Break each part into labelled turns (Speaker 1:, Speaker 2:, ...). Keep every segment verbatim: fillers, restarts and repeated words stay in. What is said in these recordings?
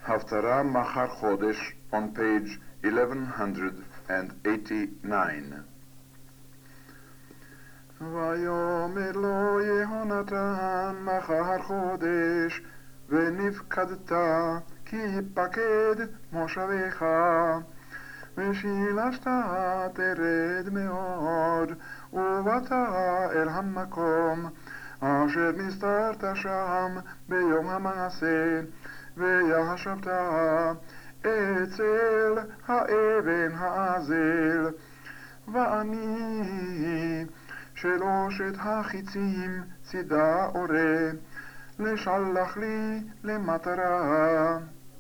Speaker 1: הפטרה מחר חודש on page eleven eighty-nine. ויאמר לו יהונתן מחר חודש ונפקדת כי יפקד מושבך ושילשת תרד מאוד ובאת אל המקום אשר נסתרת שם ביום המעשה וישבת אצל האבן האזל ואני שלושת החיצים צידה אורה לשלח לי למטרה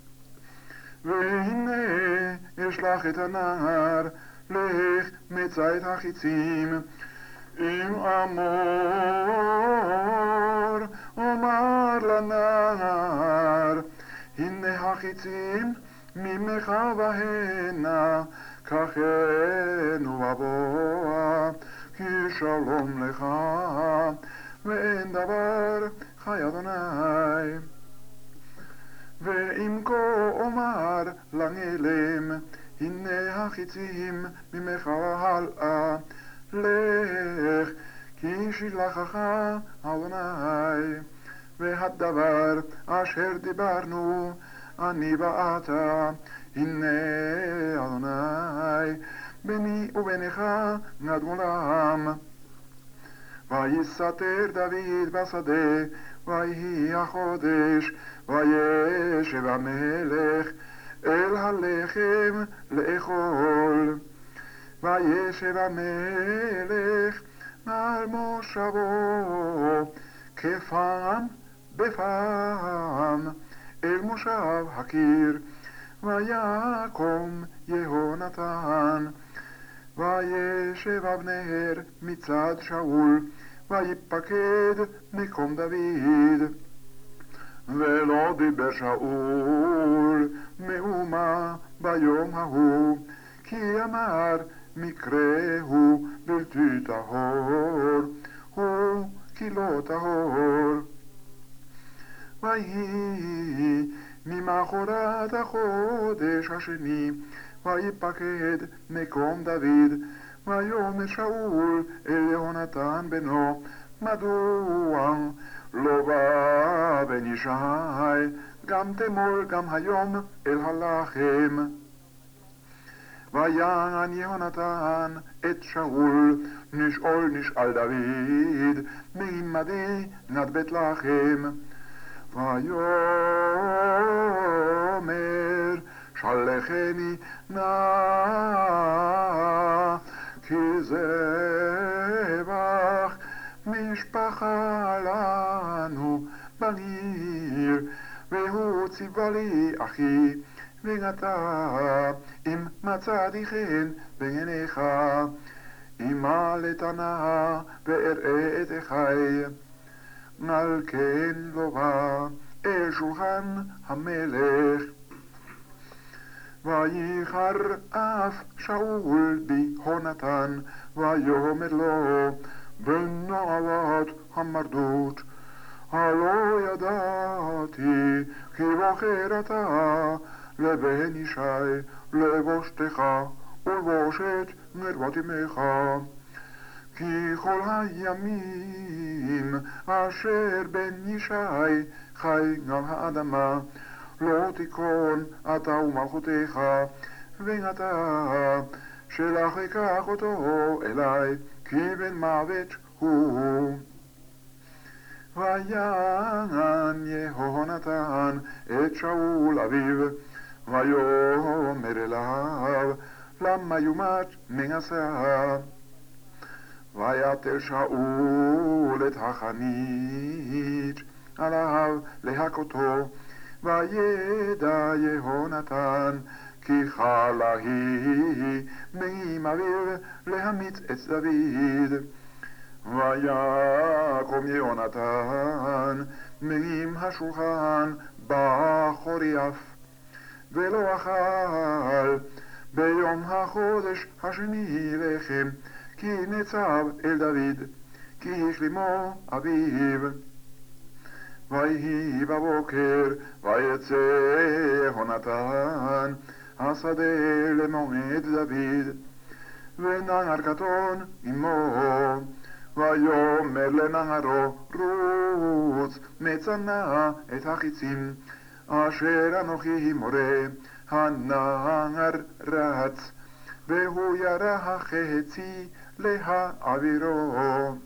Speaker 1: והנה אשלח את הנער לך מצא את החיצים אם אמור אומר לנער הנה החיצים ממך והנה קחנו ובוא כי שלום לך ואין דבר חי אדוני ואם כה אומר לנעלם הנה החיצים ממך הלאה לך כי שילחך אדוני והדבר אשר דיברנו אני ואתה הנה אדוני ביני ובינך עד עולם ויסתר דוד בשדה ויהי החודש וישב המלך אל הלחם לאכול וישב המלך על מושבו כפעם בפעם אל מושב הקיר ויקום יהונתן וישב אבנר מצד שאול ויפקד מקום דוד ולא דיבר שאול מאומה ביום ההוא כי אמר מקרה הוא בלתי טהור הוא כי לא טהור ויהי ממחרת החודש השני ויפקד מקום דוד ויאמר שאול אל יהונתן בנו מדוע לא בא בן ישי גם תמול גם היום אל הלחם ויען יהונתן את שאול נשאול נשאל דוד מעמדי נד בית לחם ויאמר שלחני נא כי זבח משפחה לנו בעיר והוא ציווה לי אחי ונטע אם מצאתי חן בעיניך אמא לתנה ואראה את אחי על כן לא בא אל שולחן המלך וייחר אף שאול ביהונתן ויאמר לו בנערת המרדות הלא ידעתי כי בוחר אתה לבן ישי לבושתך ולבושת מרוות אמך כי כל הימים אשר בן ישי חי על האדמה לא תיכון אתה ומלכותך ואתה שלח אקח אותו אלי כי בן מוות הוא ויען יהונתן את שאול אביו ויאמר אליו למה יומת מנסה ויתר שאול את החנית עליו להכותו וידע יהונתן כי חלה היא מעם אביו להמיץ את דוד ויקום יהונתן מעם השולחן בחורף ולא אכל ביום החודש השני לחם כי נצב אל דוד כי השלימו אביו ויהי בבוקר, ויצא יהונתן השדה למועד דוד, ונער קטון עמו, ויאמר לנערו, רוץ מצנע את החיצים, אשר אנוכי מורה. הנער רץ, והוא ירה החצי להעבירו.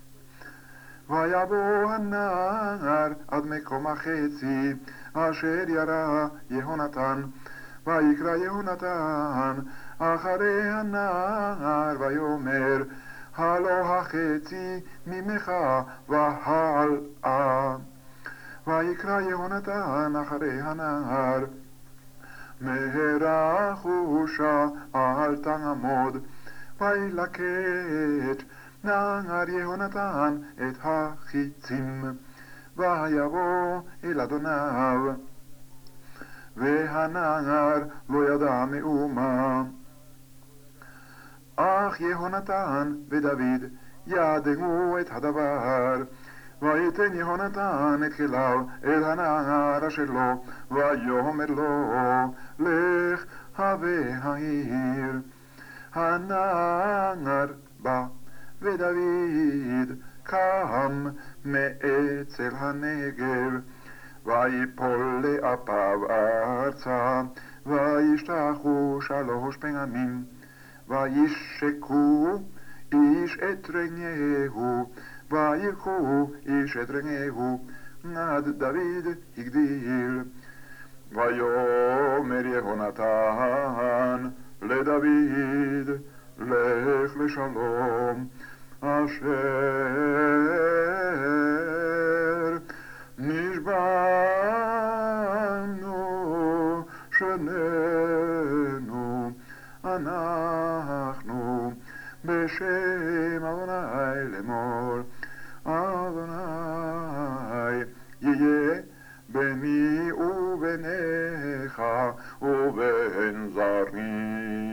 Speaker 1: ויבוא הנער עד מקום החצי, אשר ירה יהונתן, ויקרא יהונתן אחרי הנער, ויאמר, הלא החצי ממך והלאה. ויקרא יהונתן אחרי הנער, מהרה חושה אל תעמוד. וילקט נער יהונתן את החיצים, ויבוא אל אדוניו, והנער לא ידע מאומה. אך יהונתן ודוד ידעו את הדבר. ויתן יהונתן את כליו אל הנער אשר לו, ויאמר לו, לך הווה העיר. הנער בא, ודוד קם מאצל הנגב, ויפול לאפיו ארצה, וישתחו שלוש פעמים, וישקו איש את רעהו, ויקחו איש את רעהו, עד דוד הגדיל. ויאמר יהונתן לדוד, לך לשלום, אשר נשבענו שנינו אנחנו בשם אדוני לאמור, אדוני יהיה ביני וביניך ובין זרעי